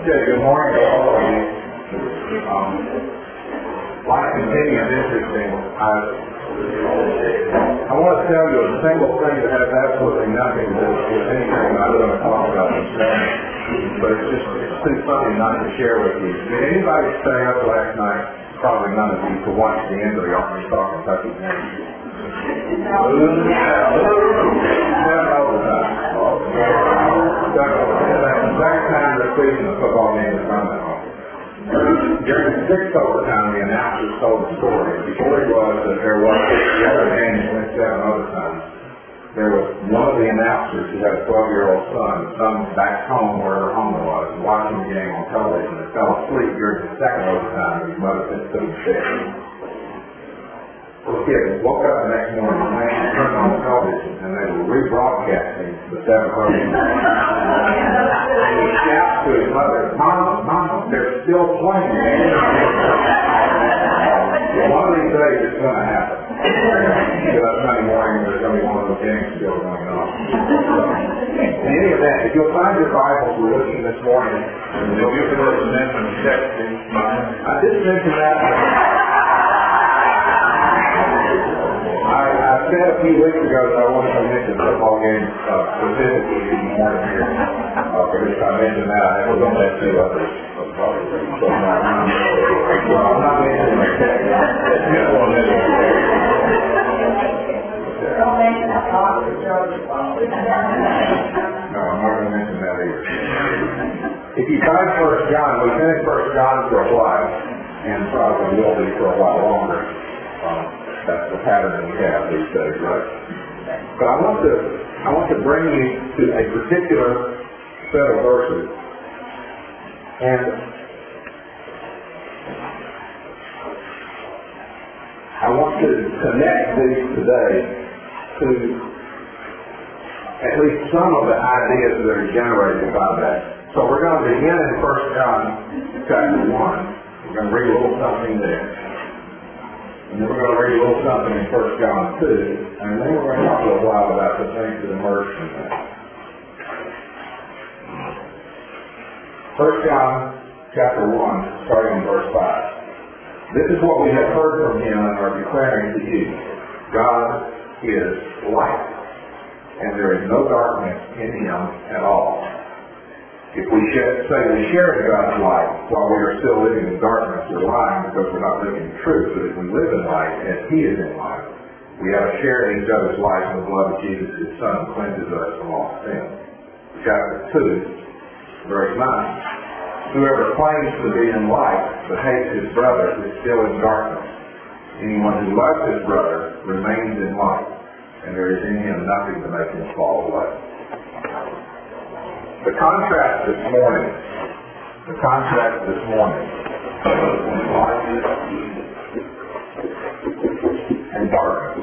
Okay, good morning to all of you. Like continuing interesting, I want to tell you a single thing that has absolutely nothing to do with anything I was going to talk about this morning, but it's something not to share with you. Did anybody stay up last night? Probably none of you to watch the end of the Arkansas Kentucky game. Second time this season the football game is run at home. During the sixth overtime, the announcers told the story. The story was that there was the other game that went 7 overtime. There was one of the announcers who had a 12-year-old son back home where her home was, watching the game on television and fell asleep during the second overtime and his mother said to him sick. The kid woke up the next morning and turned on the television and they were rebroadcasting the 7th overtime. And he shouts to his mother, Mama, they're still playing. One of these days it's going to happen. Get up Sunday morning, there's going to be one of those games still going on. In any event, if you'll find your Bibles, we're looking this morning. You'll get to verse 16. I did mention that. I said a few weeks ago that I wanted to mention football games specifically in the morning here. For this I mentioned that, I was on that two others. So I'm not mentioning my text. Don't mention that talk to George. No, I'm not going to mention that either. If you find 1 John, we finished 1 John for a while, and probably will be for a while longer. That's the pattern that we have these days, right? But I want to bring you to a particular set of verses, and I want to connect these today to at least some of the ideas that are generated by that. So we're going to begin in 1 John chapter 1. We're going to read a little something there. And then we're going to read a little something in 1 John 2. And then we're going to talk a little while about the things that emerge from that. 1 John chapter 1, starting in verse 5. This is what we have heard from him and are declaring to you. God is light, and there is no darkness in him at all. If we say we share in God's light while we are still living in darkness, we're lying because we're not living in truth. But if we live in light as he is in light, we have a share in each other's life, and the blood of Jesus, his Son, cleanses us from all sin. Chapter 2, verse 9. Whoever claims to be in light but hates his brother is still in darkness. Anyone who loves his brother remains in light, and there is in him nothing to make him fall away. The contrast this morning, light and darkness.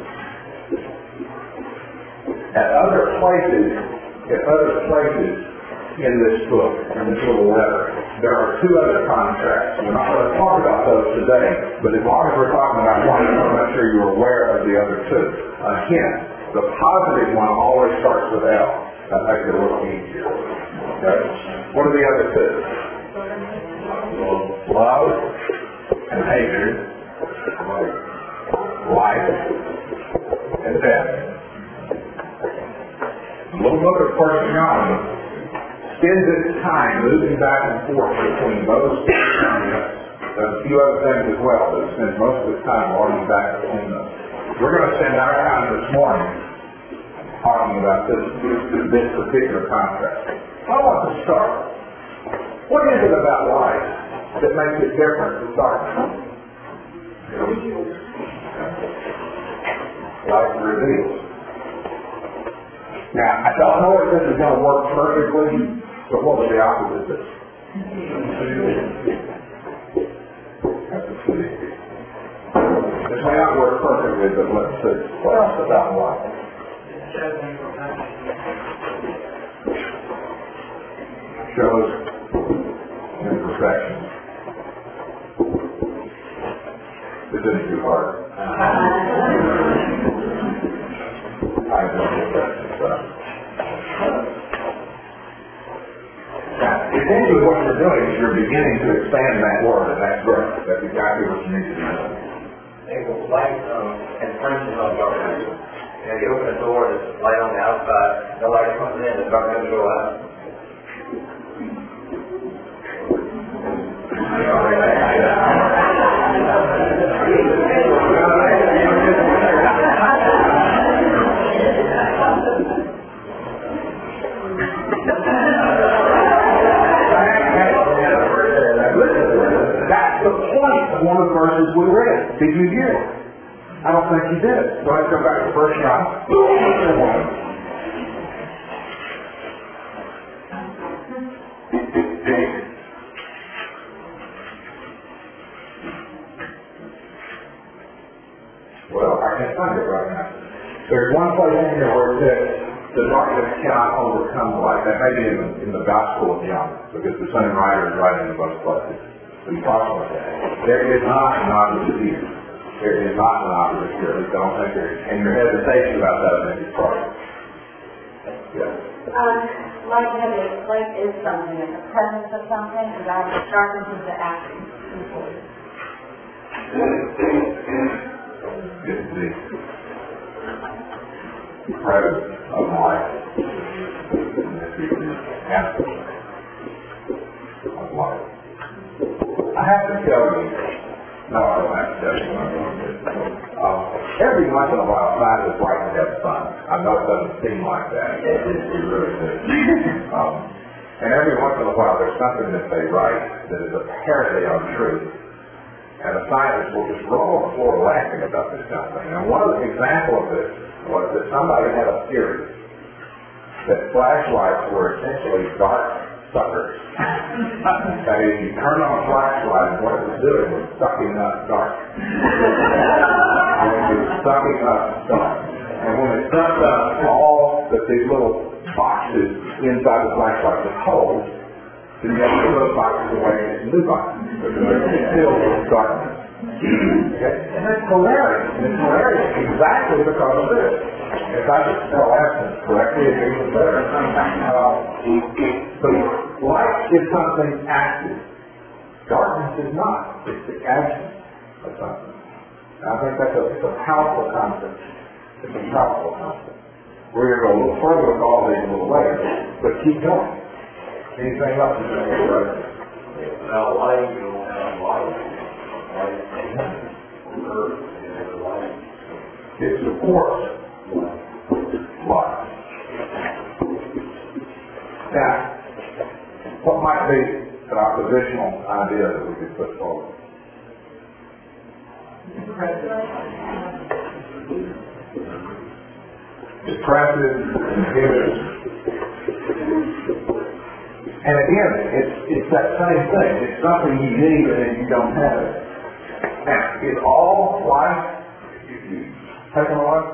At other places in this book, in this little letter, there are 2 other contrasts. We're not going to talk about those today, but as long as we're talking about one, I'm not sure you're aware of the other 2. A hint, the positive one always starts with L. That makes it a little easier. Okay? What are the other 2? Love and hatred, life and death. The little book of 1 John spends its time moving back and forth between those 2 concepts. There's a few other things as well, but it spends most of its time walking back between them. We're going to spend our time this morning talking about this particular concept. I want to start. What is it about life that makes it different from darkness? Life reveals. Now, I don't know if this is going to work perfectly, but what was the opposite of this? This may not work perfectly, but let's see. What else about life? Shows imperfection. This isn't too hard. I know imperfection stuff. essentially what you're doing is you're beginning to expand that word, and that's great. That's exactly what you need to do. It was light and function on darkness. You open a door, there's light on the outside, the light comes in, the darkness goes out. That's the point of one of the verses we read. Did you hear it? I don't think you did. So let's go back to the first shot. Well, I can't find it right now. There's one place in here where it says the darkness cannot overcome light. That may be in the Gospel of John, because the same writer is writing in both places. But he talks about that. There is not an opposite here. There is not an opposite here. At least I don't think there is. And your hesitation about that, I think, is part of it. Yeah. Light is something. It's the presence of something, and darkness is the action. It's the presence of light. And this is the absence of light. I have to tell you, no, I don't have to tell you what I'm going to do. Every once in a while, scientists like to have fun. I know it doesn't seem like that, but we really do. And every once in a while, there's something that they write that is apparently untrue. And the scientists will just roll on the floor laughing about this kind of thing. And one of the examples of this was that somebody had a theory that flashlights were essentially dark suckers. That is, you turn on a flashlight and what it was doing was sucking up dark. And it was sucking up dark. And when it sucked up all that these little boxes inside the flashlight would hold, then you have to put those boxes away in new boxes. Because they're filled with darkness. Okay? And it's hilarious. And it's hilarious exactly because of this. If I could spell absence correctly, it'd be even better. So light is something active. Darkness is not. It's the absence of something. And I think that's a powerful concept. It's a powerful concept. We're going to go a little further with all these a little later, but keep going. Anything else you think is right? Without light, you don't have light. Light on earth is light. It supports life. Now, what might be an oppositional idea that we could put forward? Depressive, inhibits. And again, it's that same thing. It's something you need and then you don't have it. Now, is all life taken away?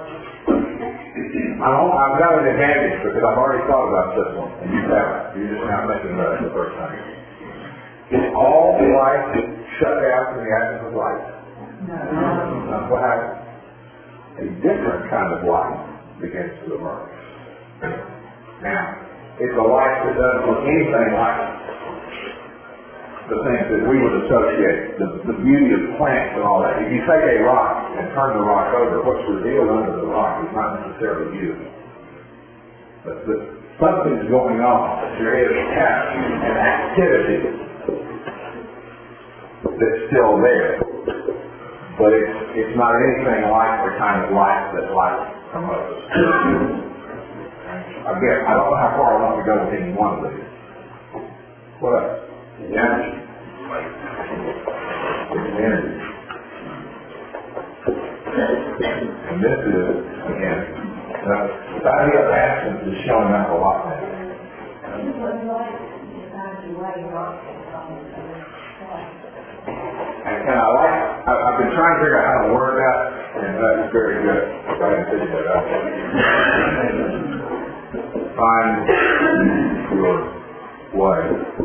I've got an advantage because I've already thought about this one, and you haven't. You're just now thinking about it the first time. Is all life shut down in the absence of light? No. That's what happens. A different kind of light begins to emerge. Now, it's a life that doesn't look anything like the things that we would associate, the beauty of plants and all that. If you take a rock and turn the rock over, what's revealed under the rock is not necessarily beautiful. But something's going on. There is an activity that's still there. But it's not anything like the kind of life that light promotes. Again, I don't know how far I want to go with any one of these. What else? Energy. It's energy. And this is, again, the idea of absence is showing up a lot now. And I've been trying to figure out how to word that, and that is very good. I didn't figure that out. Find your way.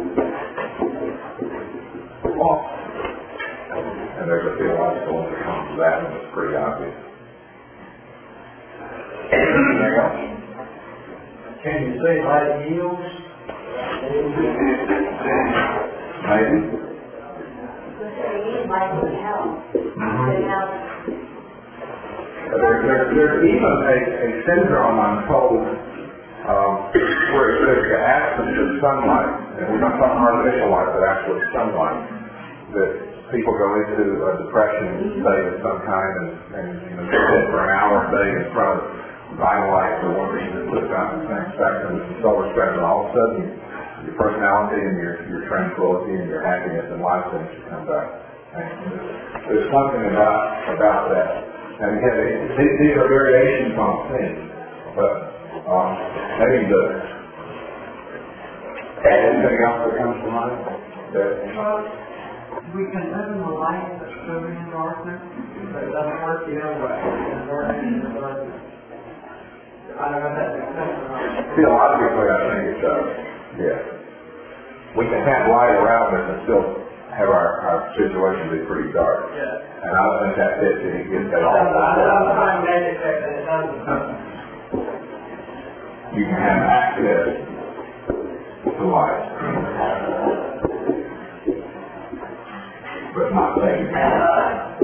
Lost. And there's a theological one that comes to that, and it's pretty obvious. Anything else? Can you say light yields? Maybe. They light would help. They help. There's even a syndrome, I'm told, where there's the absence of sunlight, and we're not talking artificial light, but actually sunlight, that people go into a depression state of some kind and sit for an hour a day in front of vital light or one that puts out the same spectrum as the solar spectrum. All of a sudden, your personality and your tranquility and your happiness and life things come back. And there's something about that. And again, these are variations on things, but maybe anything else that comes to mind? We can live in the light that's living in darkness, but it doesn't work the other way. It works in the darkness. I don't know if that makes sense. Theologically, I think it does. Yeah. We can have light around us and still have our situation be pretty dark. Yeah. And I don't think that fits it against that all. I'm trying to educate that it doesn't. You can have access to light, but not that you can.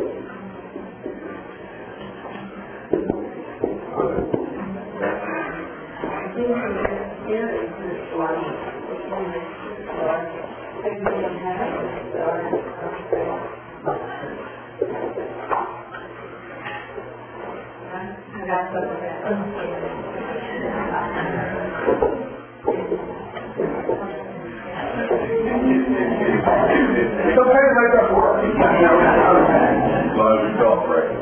It's okay to make up work. As long as you celebrate.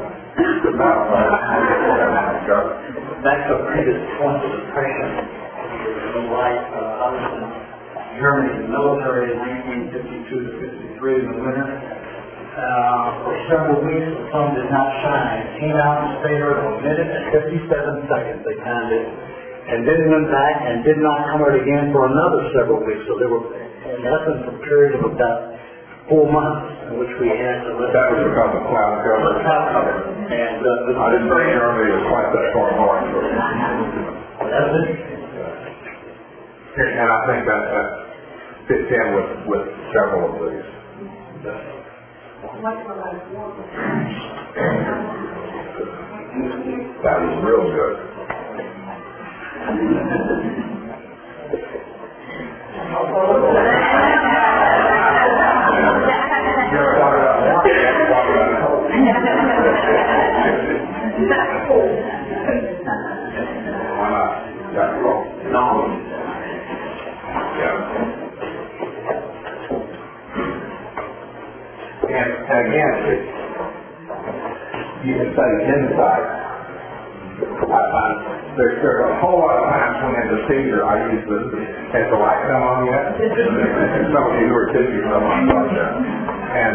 Back to a previous point of depression, the life I was in Germany in the military in 1952 to 53 in the winter. For several weeks the sun did not shine. It came out and stayed there for a minute and 57 seconds they timed it, and then went back and did not come out again for another several weeks. So there were in essence a period of about 4 months in which we had to live. That was because of cloud cover. Cloud cover. And I didn't think Germany was quite that far north. That's it. And I think that fits in with several of these. That was real good. Why not? That's cool. No. Yeah. And again, you can say insight. There's a whole lot of times when in the seizure I use this, has the light come on yet? Some of you who are teachers know what I'm talking about. And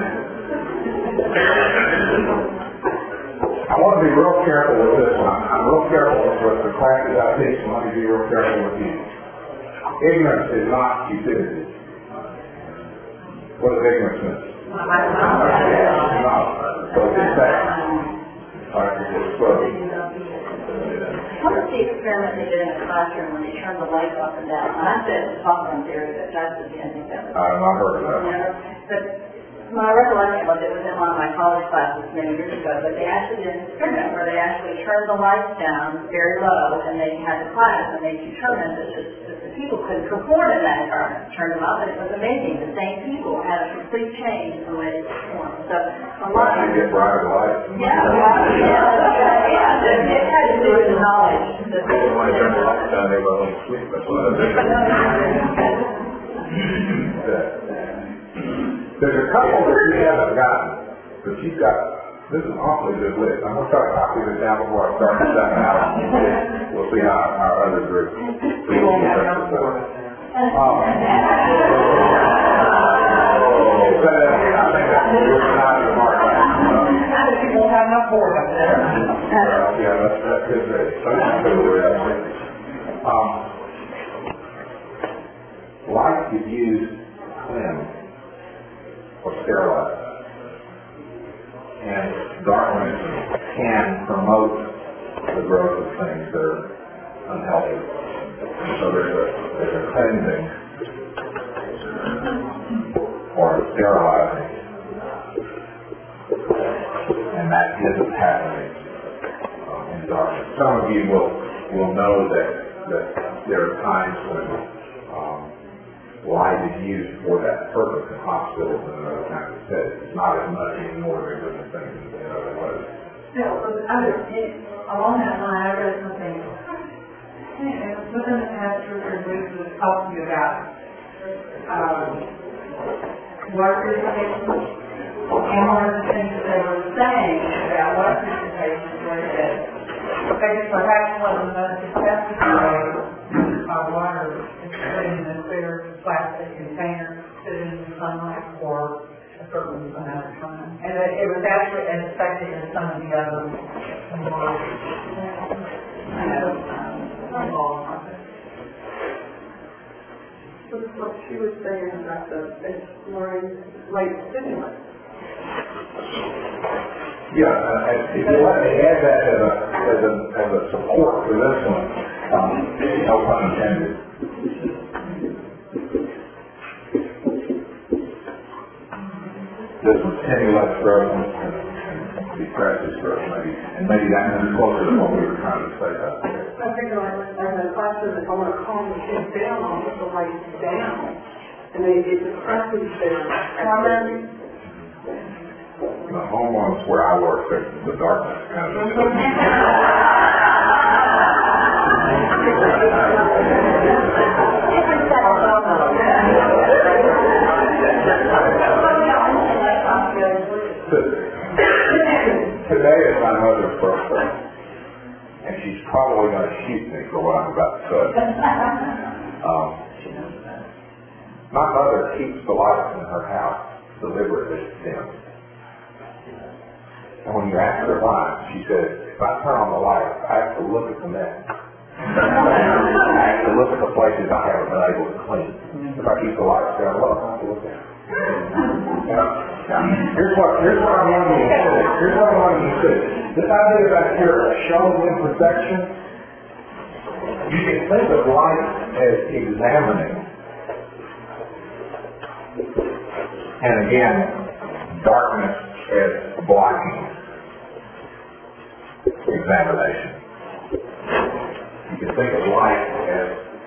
I want to be real careful with this one. I'm real careful with the classes I teach, and let me be real careful with you. Ignorance is not stupidity. What is ignorance mean? No. So it's that. All right, just slow. What was the experiment they did in the classroom when they turned the lights up and down? And I said it's Hoffman theory, but that's the ending of it. I've not heard of that. But my recollection was it was in one of my college classes many years ago, but they actually did an experiment where they actually turned the lights down very low, and they had the class, and they determined that the people couldn't perform in that environment. Turned them up, and it was amazing. The same people had a complete change in the way they performed. So a lot of get brighter lights. it had to do with the knowledge. When I turn the lights down, they won't sleep. That's what I think. There's a couple that you haven't gotten, but you've got. This is an awfully good list. I'm going to try to copy this down before I start the second hour. We'll see how our other group. We won't have enough for it. I think that's not the mark. We won't have enough for it. Yeah, that's good. Light is used to cleanse or sterilize. And darkness can promote the growth of things that are unhealthy. And so there's a cleansing or the sterilizing. And that isn't happening in darkness. Some of you will know that there are times when light is used for that purpose in hospitals and other kinds of settings. It's not as much anymore than different things in other ways. Along that line, I read something. Within the past 2 or 3 weeks, was talking about water purification. And one of the things that they were saying about water purification was that perhaps one of the most successful ways of water is putting in a clear plastic container, sitting in the sunlight for a certain amount of time. And it was actually as effective as some of the other more, what she was saying about the exploring light stimulus. Yeah, if you let me add that as a support for this one, no pun intended. This one stimulates growth and depresses growth, maybe that is closer to what we were trying to say about there. I think in the classroom, if I want to calm the kids down, I'll put the lights down, and it depresses them. The home ones where I work, the darkness kind of Today is my mother's birthday, and she's probably going to shoot me for what I'm about to say. My mother keeps the lights in her house deliberately dim. And when you ask her why, she says, if I turn on the lights, I have to look at the mess. I have to look at the places I haven't been able to clean. If I keep the lights down, what do I have to look at? Here's what I want you to see. Here's what I want you to see. This idea back here of showing imperfection, you can think of light as examining. And again, darkness as blocking examination. You can think of light as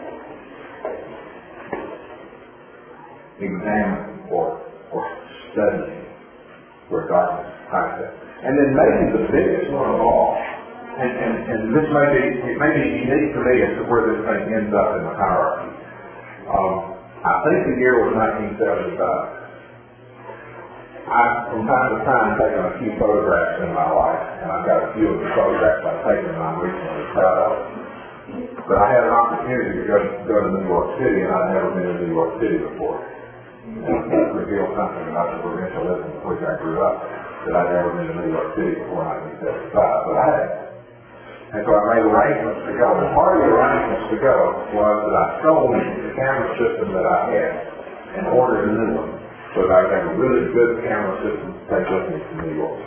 examining or studying where darkness hides it. And then maybe the biggest one of all, and this may be unique to me as to where this thing ends up in the hierarchy. I think the year was 1975. I've, from time to time, taken a few photographs in my life, and I've got a few of the photographs I've taken that I'm recently proud of. But I had an opportunity to go to New York City, and I'd never been to New York City before. And that revealed something about the provincialism in which I grew up, that I'd never been to New York City before 1975, but I had. And so I made arrangements to go. And part of the arrangements to go was that I sold the camera system that I had and ordered a new one, so that I could have a really good camera system to take with me to New York.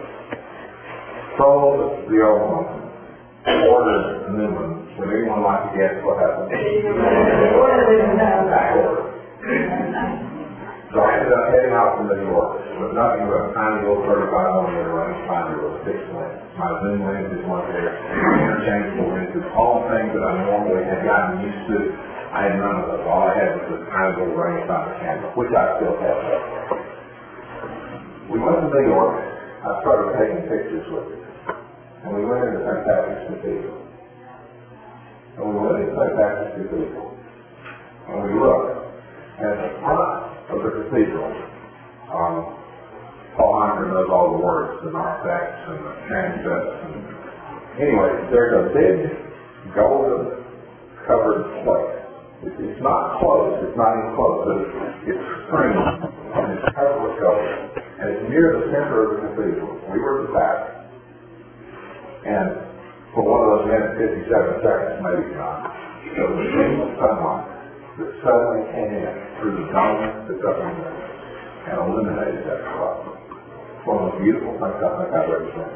Sold the old one, ordered a new one. Would anyone like to guess what happened? Back order. So I ended up heading out from New York with nothing but a tiny little 35mm rangefinder with a fixed lens. My zoom lenses weren't there, interchangeable lenses, all the things that I normally had gotten used to. I had none of those. All I had was this tiny little rangefinder camera, which I still have. We went to New York. I started taking pictures with it. And we went into St. Patrick's Cathedral. And we went into St. Patrick's Cathedral. And we looked at the front of the cathedral. Paul Heimer knows all the words, the narthex and the transepts. Anyway, there's a big golden covered plate. It's not closed, it's not enclosed, but it's framed and it's covered with gold. And it's near the center of the cathedral. We were at the back. And for one of those minutes, 57 seconds, maybe not, there was a beam of sunlight that suddenly came in through the dome that's up in there and illuminated that spot. One of the beautiful things I think I've ever seen.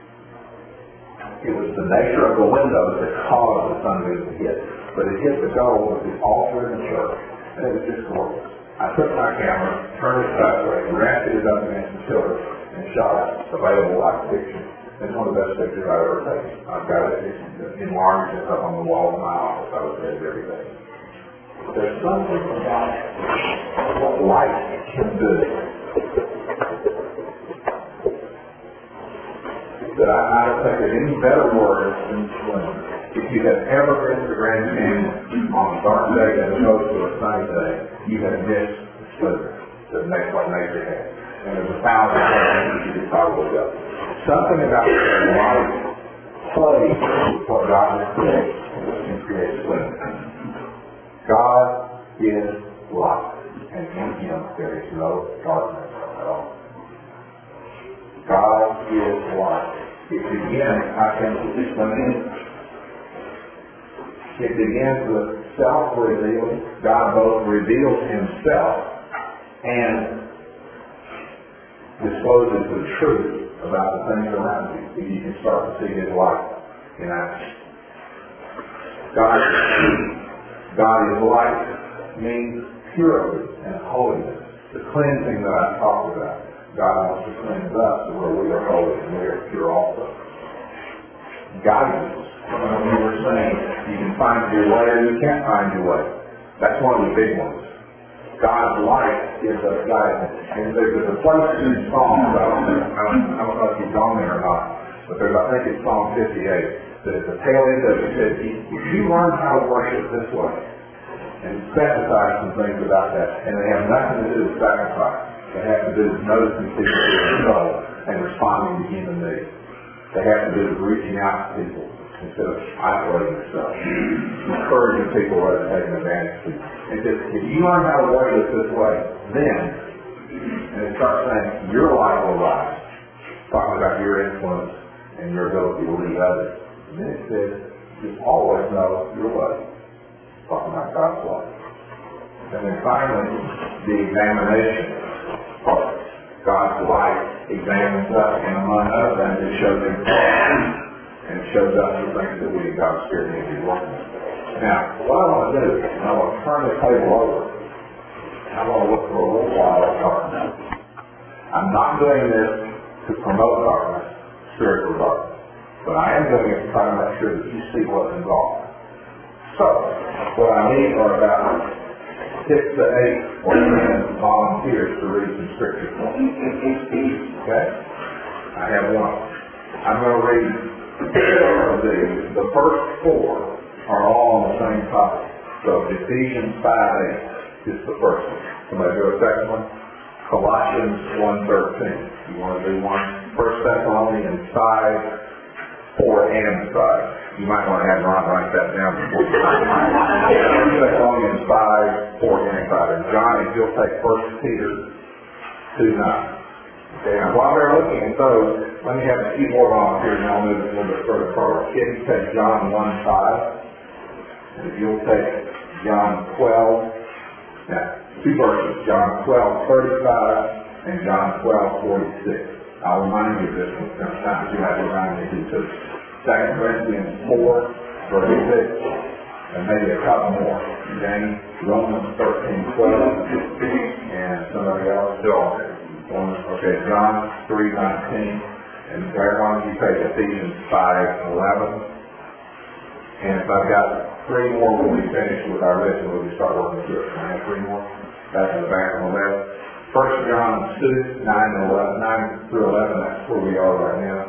It was the nature of the windows that caused the sunbeam to hit, but it hit the gold with the altar in the church, and it was just gorgeous. I took my camera, turned it sideways, ratcheted it up against the pillar, and shot it. Available like picture. It's one of the best pictures I've ever taken. I've got it enlarged. It's up on the wall of my office. I look at it every day. There's something about what light can do that I don't think there's any better word than splendor. If you have ever been to the Grand Canyon on a dark day as opposed to a sunny day, you have missed the splendor that makes what nature has. And there's 1,000 things you could probably go. Something about the light plays with what God has created and creates splendor. God is light, and in Him there is no darkness at all. God is light. It begins, I think, it begins with self-revealing. God both reveals Himself and discloses the truth about the things around you. You can start to see His light in action. God is light means purity and holiness. The cleansing that I talked about. God wants to cleanse us to where we are holy and we are pure also. Guidance. When we were saying you can find your way or you can't find your way. That's one of the big ones. God's light gives us guidance. And there's a place in Psalm, I don't know if you've gone there or not, but I think it's Psalm 58, that at the tail end of it says, if you learn how to worship this way, and specify some things about that, and they have nothing to do with sacrifice. They have to do with noticing people who are and responding to human needs. They have to do with reaching out to people instead of isolating yourself, encouraging people rather than taking advantage of people. And just, if you learn how to worship this way, then, and it starts saying, your life will rise, talking about your influence and your ability to lead others. And then it says, just always know your way, talking about God's life. And then finally, the examination part. God's light examines us, and among other things, it shows Him and it shows us the things that we in God's Spirit need to be working with. Now, what I want to do is I want to turn the table over. I want to look for a little while at darkness. I'm not doing this to promote darkness, spiritual darkness, but I am doing it to try to make sure that you see what's involved. So, what I need are about 6 to 8 or 10 volunteers to read some scripture for me. Okay? I have one. I'm going to read the first 4 are all on the same topic. So Ephesians 5:8 is the first one. Somebody do a second one? Colossians 1:13. You want to do one? 1 Thessalonians 5:4 and 5. You might want to have Ron write that down before you 1 Thessalonians 5:4 and 5. And John, if you'll take 1 Peter 2:9. Okay, now while they're looking at those, let me have a few more volunteers and I'll move it a little bit further forward. Can you take John 1:5? And if you'll take John 12, now 2 verses, John 12:35 and John 12:46. I'll remind you of this one sometimes. You have to remind me too. 2 Corinthians 4, verse 6, and maybe a couple more. James, Romans 13:12, and somebody else still on there. Okay, John 3:19, and why don't you take Ephesians 5:11? And if I've got 3 more when we finish with our list, we'll start working through it. Can I have 3 more? That's in the back on the left. 1 John 2, 9 through 11, that's where we are right now.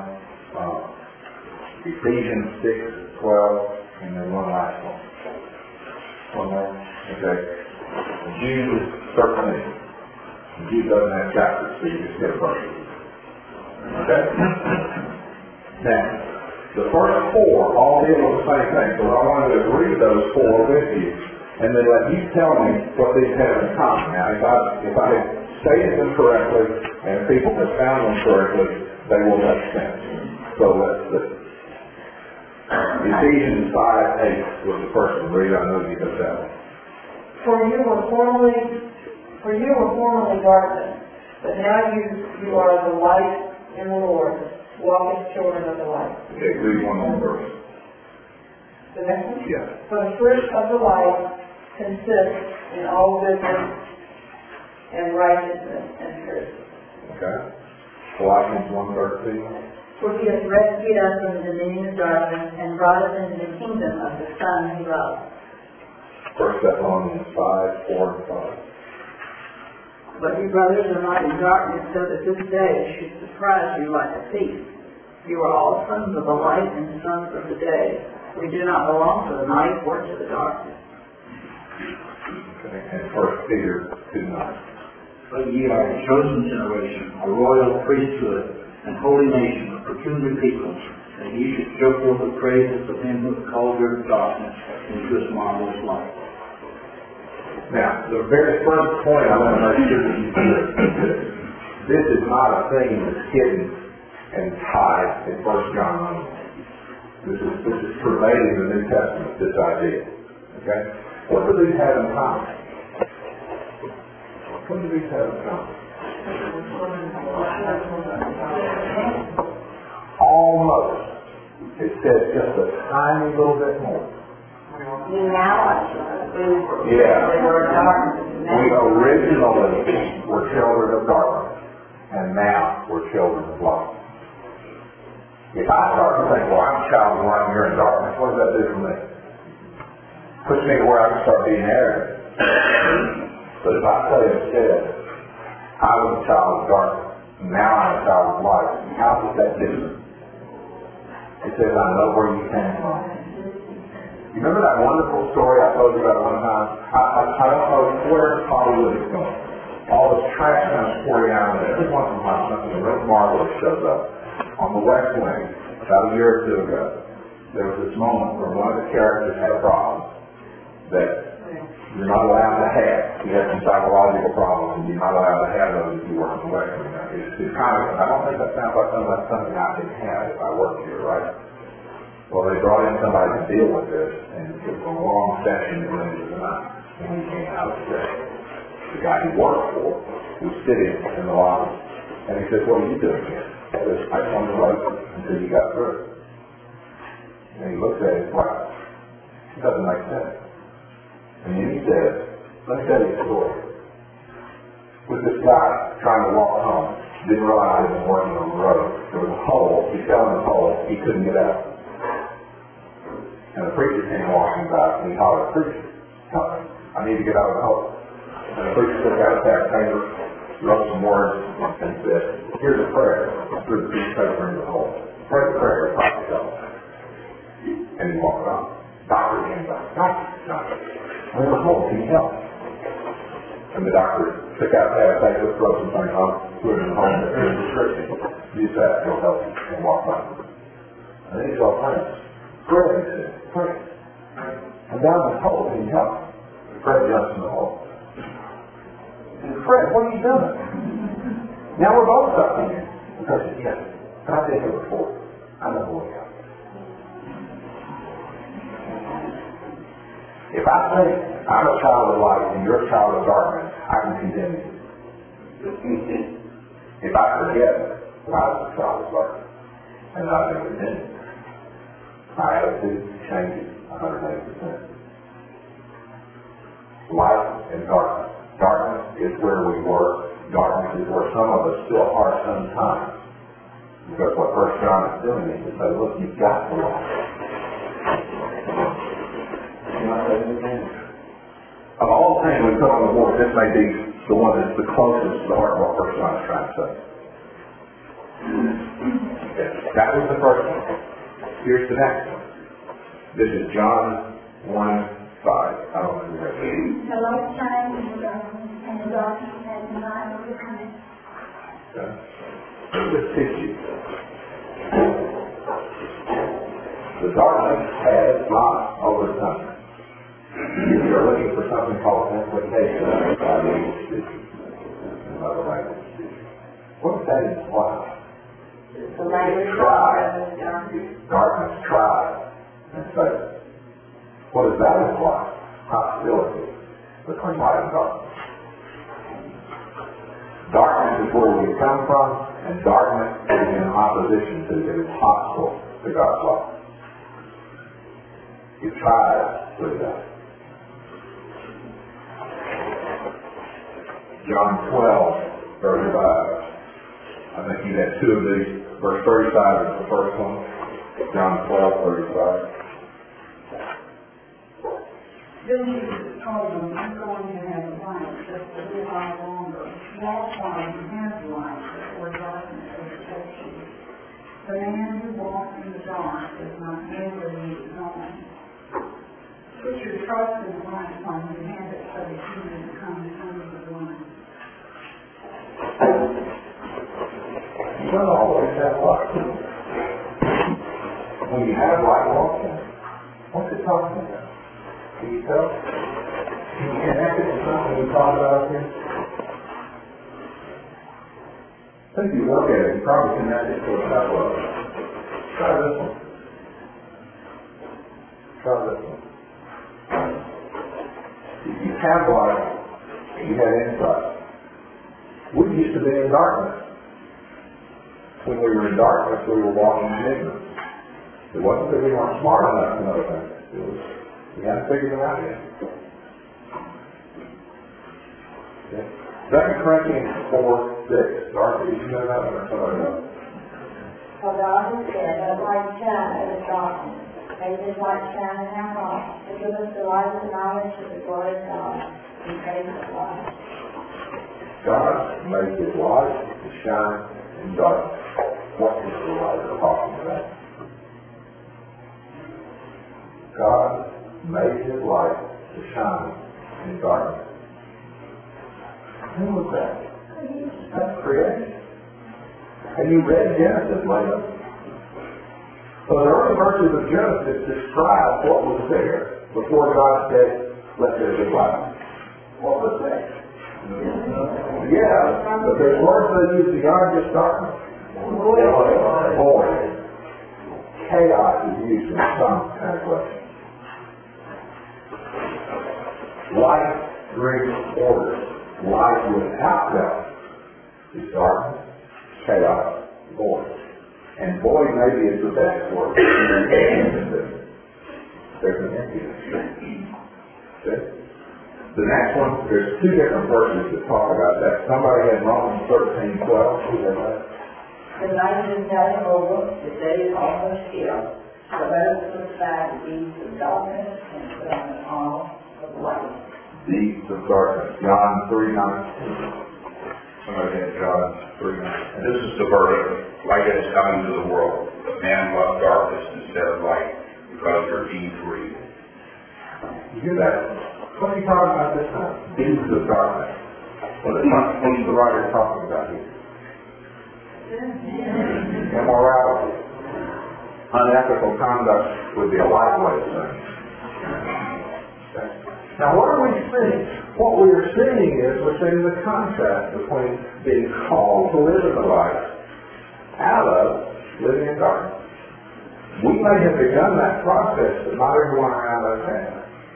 Ephesians 6:12, and then one last one. One more? Okay. Jude 13. Jude doesn't have chapters, so you just get a verse. Okay? Now, the first 4 all deal with the same thing, so I wanted to read those 4 with you, and then let you tell me what these have in common. Now, if I had stated them correctly, and people have found them correctly, they will make sense. So let's see. Ephesians 5:8 was the first one. Read, I know you got that one. For you were formerly darkness, but now you are the light in the Lord. Walk as children of the light. Okay, read one more verse. The next one? Yeah. For the fruit of the light consists in all goodness and righteousness and truth. Okay? Colossians 1:13. For he has rescued us from the dominion of darkness and brought us into the kingdom of the Son he loves. 1 Thessalonians 5:4 and 5. But you brothers are not in darkness, so that this day should surprise you like a thief. You are all sons of the light and sons of the day. We do not belong to the night or to the darkness. Okay. And 1 Peter 2:9. But ye are a chosen generation, a royal priesthood, and holy nation, a peculiar people, that ye should show forth the praises of him who called you out of darkness into his marvelous light. Now, the very first point I want to make sure that you get is this is not a thing that's hidden and tied in 1 John 1. This is pervading the New Testament, this idea. Okay? What do these have in common? What do these have in common? Almost. It says just a tiny little bit more. You now are children. Yeah. They were darkness. We originally were children of darkness, and now we're children of light. If I start to think, well, I'm a child of light and you're in darkness, what does that do for me? Puts me to where I can start being arrogant. But if I say instead, I was a child of darkness, now I'm a child of light, how does that differ? It says, I know where you came from. You remember that wonderful story I told you about one time? I don't know where Hollywood is going. All this trash comes pouring out of it. Every once in a while, something real marvelous shows up. On the West Wing, about a year or two ago, there was this moment where one of the characters had a problem that you're not allowed to have. He had some psychological problems, and you're not allowed to have those if you work on the West Wing. It's kind of, I don't think that sounds like something I can have if I work here, right? Well, they brought in somebody to deal with this, and it was a long session that went into the night. When he came out today, the guy he worked for was sitting in the lobby, and he said, "What are you doing here?" He says, "I just wanted to wait until you got through." And he looked at it like, it doesn't make sense. And then he said, "Let me tell you a story. With this guy trying to walk home, didn't realize he was working on the road. There was a hole. He fell in the hole. He couldn't get out. And the preacher came walking by, and he hollered, 'Preacher, help me. I need to get out of the hole.' And the preacher took out a pad of paper, wrote some words, and said, 'Here's a prayer.' Threw the piece of paper into the hole. Pray the prayer, pop yourself." And he walked on. Doctor came by. Doctor. I'm in the hole. Can you help? And the doctor took out a pad of paper, wrote some things on, threw it in the hole, and here's a prescription. Use that, it'll help you. And walked on. And then he saw friends. Fred, he said, "Fred, I'm down in the hole. Can you help?" Fred jumps in the hole. He said, "Fred, what are you doing? Now we're both stuck in here." And Fred said, "Yes, but I've been here before. I know the way out." If I say I'm a child of light and you're a child of darkness, I can condemn you. If I forget that I was a child of darkness and I've been condemned, my attitude changes 180%. Light and darkness. Darkness is where we work. Darkness is where some of us still are sometimes. Because what 1 John is doing is to say, look, you've got the light. Of all things we put on the board, this may be the one that's the closest to the heart of what 1 John is trying to say. Okay. That was the first one. Here's the next one. This is John 1:5. I don't know who that is. The light shines in the darkness, and the darkness has not overcome it. Okay. Let's teach you. The darkness has not overcome it. If you're looking for something called implication, I need to speak in another language. What does that imply? The language Try. Darkness tries and fails. What does that imply? Hostility between light and darkness. Darkness is where we come from, and darkness is in opposition to, it is hostile to God's light. It tries to do that. John 12:35. I think you had two of these. Verse 35 is the first one. John 12:35. Then Jesus told them, "You're going to have light, just a little while longer. Walk while you have light, before darkness overtakes you. The man who walks in the dark does not know where he is going. Put your trust in the light while you have it, so that you may become sons of light." You don't always have light. When you have light, what's it talking about? Can you tell? Can you connect it to something we talked about here? I think you look at it, you probably connect it to a couple of them. Try this one. Try this one. If you have light, you have insight. We used to be in darkness. When we were in darkness, we were walking in ignorance. It wasn't that we weren't smart enough to know things. It was, we hadn't figured them out yet. Okay. 2 Corinthians 4:6. Darcy, did you know that or somebody else? For God has said, "Let light shine out of darkness. May His light shine in our hearts, to give us the light of the knowledge of the glory of God, and praise of light." God made His light to shine in darkness. What is the light we're talking about? God made His light to shine in darkness. Who was that? That's creation. Have you read Genesis lately? So the early verses of Genesis describe what was there before God said, "Let there be light." What was there? Yeah, but there's words they use beyond just darkness. Void. Chaos is used in some translations. Light brings order. Light without that is darkness, chaos, void. And void maybe is the best word. There's an emptiness. Okay? The next one, there's two different verses that talk about that. Somebody had Romans 13:12. Who had that? The night is now over, the day is almost here. So let us put aside the deeds of darkness and put on the armor of light. Deeds of darkness. John 3:19. Somebody had John 3:19. This is the verdict. Light has come into the world, but man loved darkness instead of light, because their deeds were evil. You hear that? What are you talking about this time? Deeds of darkness. What's the writer talking about here? Immorality. Unethical conduct would be a light way of saying. Now what are we seeing? What we are seeing is we're seeing the contrast between being called to live in the light out of living in darkness. We may have begun that process, but not everyone around us has.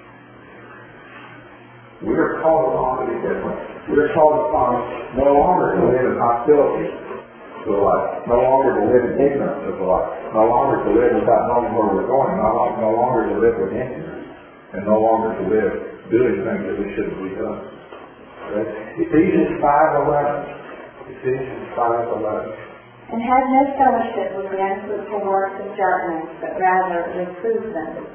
We are called upon to be different. We are called upon no longer to live in hostility to the light, no longer to live in ignorance of the light, no longer to live without knowing where we're going, no longer to live with emptiness, and no longer to live doing things that we shouldn't be doing. Okay? Ephesians 5:11. Ephesians 5:11. And have no fellowship with the unfruitful works of darkness, but rather reprove them.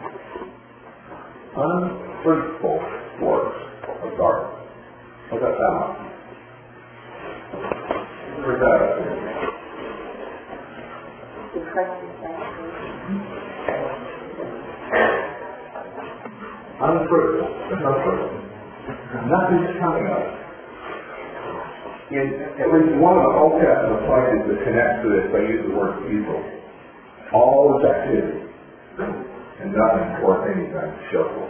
Unfruitful works of darkness. What's that sound like? Where's that up here? The question Unfruitful. There's no fruit. Nothing's coming up. In at least one of the Old Testament places that connects to this, they use the word evil. All is activity. And nothing worth anything to show for.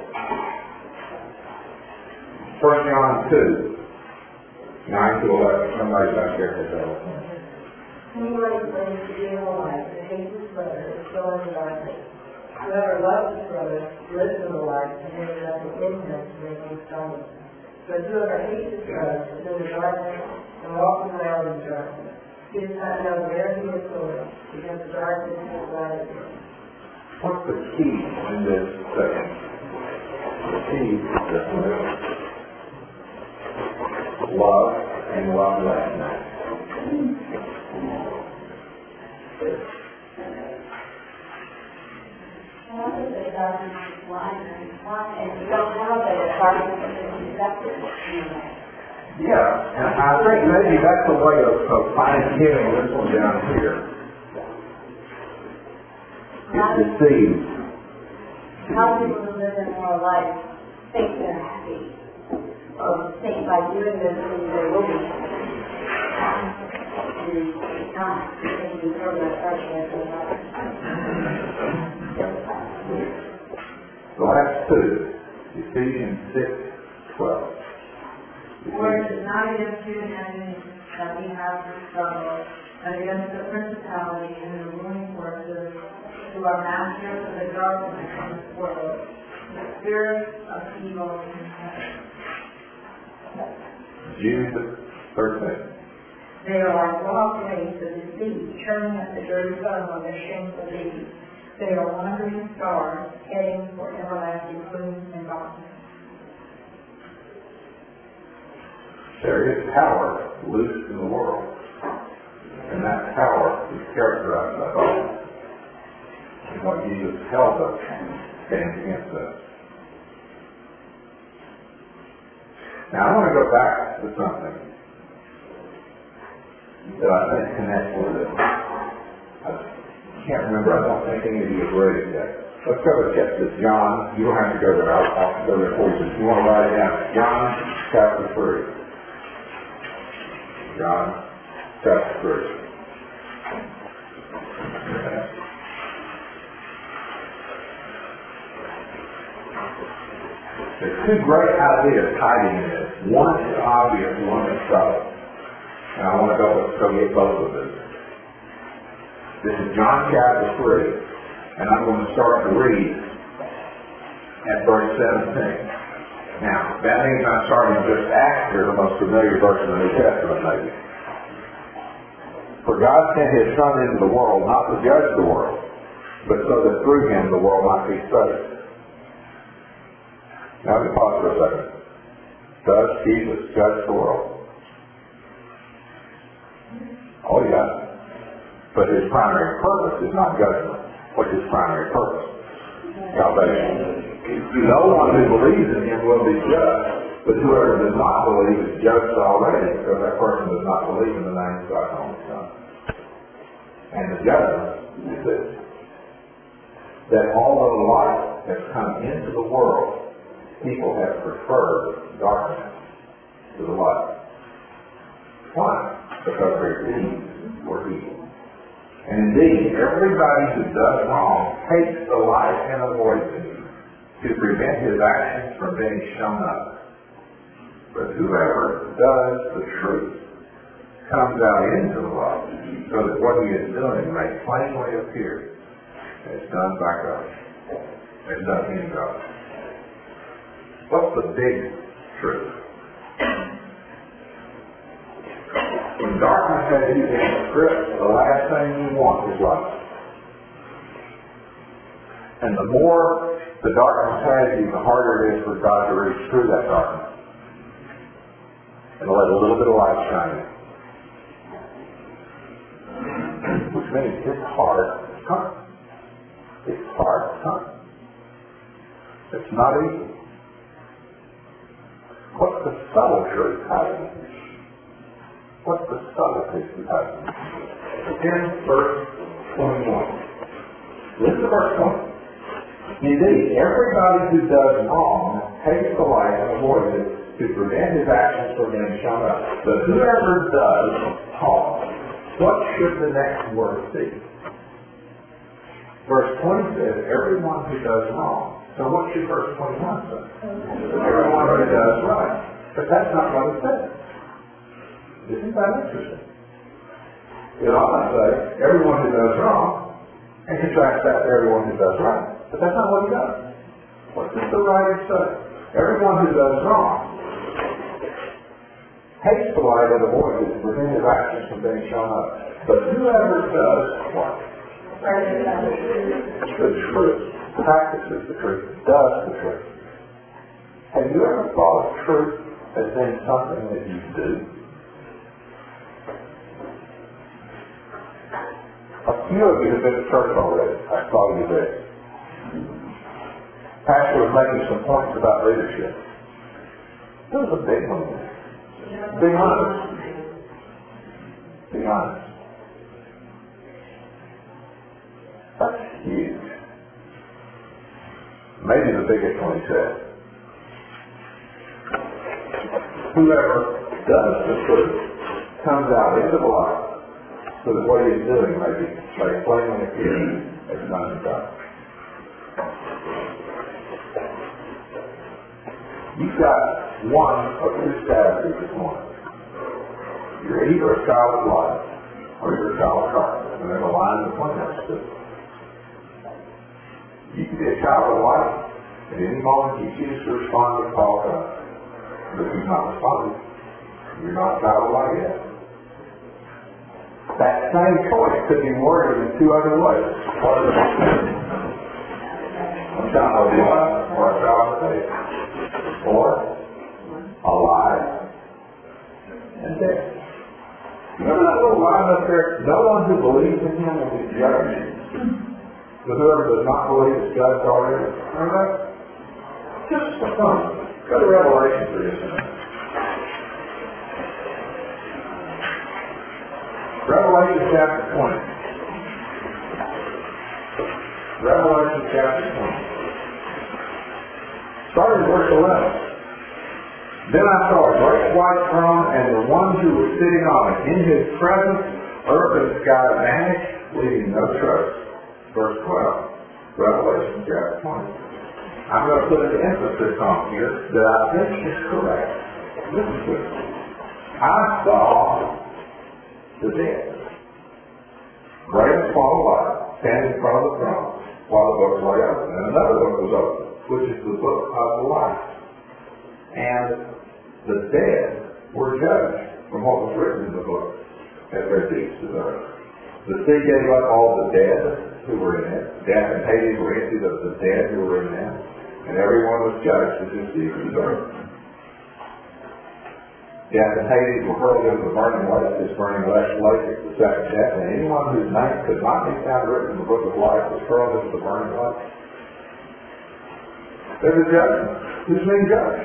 1 John 2, 9-11. Somebody back there has that one. Anyone who claims to be in the light and hates his brother is still in the darkness. Whoever loves his brother lives in the light, and there is nothing in him to make him stumble. But whoever hates his brother is in the darkness and walking around in darkness. He does not know where he is going, because the darkness has blinded him. What's the key in this section? The key is this one. love and love less. Yeah, and I think maybe that's a way of fine-tuning this one down here. It's deceived. How people who live in more life think they're happy, or think by doing this thing they will be happy. And it's not. They can throw their pressure at their life. The last two, Ephesians 6:12. For it is not against you and enemies that we have this struggle, but against the principalities and the ruling forces who are masters of the darkness of this world, the spirits of evil in heaven. Jude 13. They are like wild waves of deceit, churning up the dirty foam of their shameful deeds. They are wandering stars, heading for everlasting gloom and darkness. There is power loose in the world, and that power is characterized by darkness. And what Jesus tells us stands against us. Now I want to go back to something that I think connects with it. I can't remember, I don't think any of you have read it yet. Let's go to chapter John. You don't have to go there, I'll go there for you. If you want to write it down, John chapter 3. John chapter 3. There's two great ideas hiding in this. One is obvious, one is subtle. And I want to go get both of them. This is John chapter 3, and I'm going to start to read at verse 17. Now, that means I'm starting just after the most familiar verse in the New Testament, maybe. For God sent His Son into the world, not to judge the world, but so that through Him the world might be saved. Now, let me pause for a second. Does Jesus judge the world? Oh, yeah. But His primary purpose is not judgment. What's His primary purpose? Salvation. No one who believes in Him will be judged, but whoever does not believe is judged already, because that person does not believe in the name of God's only Son. And the judgment is this: that although light has come into the world, people have preferred darkness to the light. Why? Because their deeds were evil. And indeed, everybody who does wrong hates the light and avoids it, to prevent his actions from being shown up. But whoever does the truth comes out into the light, so that what he is doing may plainly appear. It's done by God. It's done in God. What's the big truth? When darkness has you in its grip, the last thing you want is light. And the more the darkness has you, the harder it is for God to reach through that darkness and let a little bit of light shine in. Which means it's hard to come. It's hard to come. It's not easy. What's the subtle truth hiding? What's the subtlety hiding? Again, verse 21. Listen to verse 20. Indeed, everybody who does wrong hates the light and avoids it, to prevent his actions from being shown up. But whoever does harm, what should the next word be? Verse 20 says, everyone who does wrong. So what should verse 21 say? Everyone who does right. But that's not what it says. Isn't that interesting? It ought to say, everyone who does wrong, and contrast that to everyone who does right. But that's not what he does. What does the writer say? Everyone who does wrong hates the light and avoids it, to prevent his actions from being shown up. But whoever does what? The truth, practices the truth, does the truth. Have you ever thought of truth has been something that you do. A few of you have been to church already. I saw you there. Pastor was making some points about leadership. There was a big one there. Be honest. Be honest. That's huge. Maybe the biggest one he said. Whoever does the truth comes out into the light, so that what he is doing may be plainly appear as none is done. You've got one of two strategies this morning. You're either a child of light or you're a child of darkness, and there's a line between those two. You can be a child of light at any moment you choose to respond to the call of God. But if you've not responded, you're not a child of light yet. That same choice could be worded in two other ways. A child of light or a child of faith. Or alive and dead. Remember that little line up there? No one who believes in him will be judged. But whoever does not believe is judged already. Remember that? Just for fun. Go to Revelation for just a minute. Revelation chapter 20. Revelation chapter 20. Starting verse 11. Then I saw a great white throne and the one who was sitting on it. In his presence, earth and sky vanished, leaving no trace. Verse 12. Revelation chapter 20. I'm going to put an emphasis on here that I think is correct. Listen to it. I saw the dead, great and small alike, standing in front of the throne while the books lay open. And another book was open, which is the book of life. And the dead were judged from what was written in the book as their deeds deserved. The sea gave up all the dead who were in it. Death and Hades were emptied of the dead who were in them. And everyone was judged as his deeds deserved. Death and Hades were hurled into the burning lake. This burning lake is the second death. And anyone whose name could not be found written in the book of life was hurled into the burning lake. There's a judgment. Who's being judged?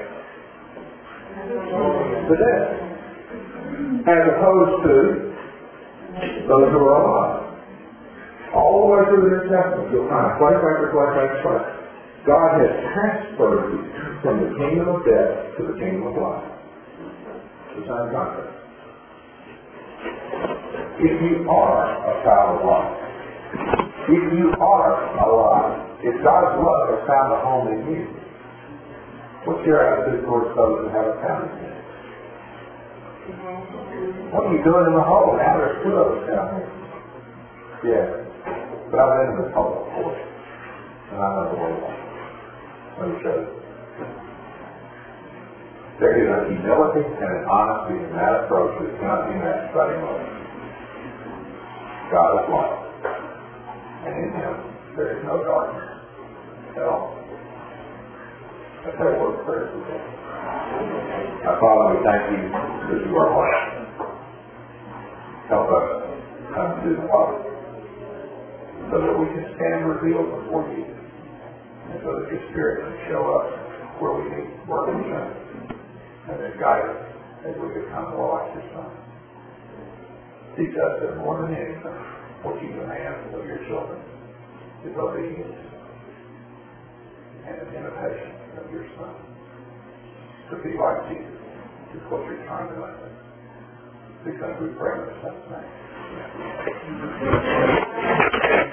The dead. As opposed to those who are alive. All the way through the New Testament, you'll find place after place after place. God has transferred you from the kingdom of death to the kingdom of life. It's the same concept. If you are a child of life, if you are alive, if God's love has found a home in you, what's your attitude towards those who haven't found it yet? What are you doing in the hole? Now there's two of us down here. Yeah. But I've been in this hole before. And I know the way along. Let me show you. There is an humility and an honesty in that approach that cannot be matched by emotion. God is light. And in him there is no darkness at all. That's our word of prayer today. Our Father, we thank you that you are light. Help us come to the Father so that we can stand revealed before you and so that your Spirit can show us where we need work and change and then guide us as we become more like your Son. Teach us that more than anything what you demand of your children is obedience and an imitation of your Son. To be like Jesus is what you're trying to make us. Because we pray in the Son's name.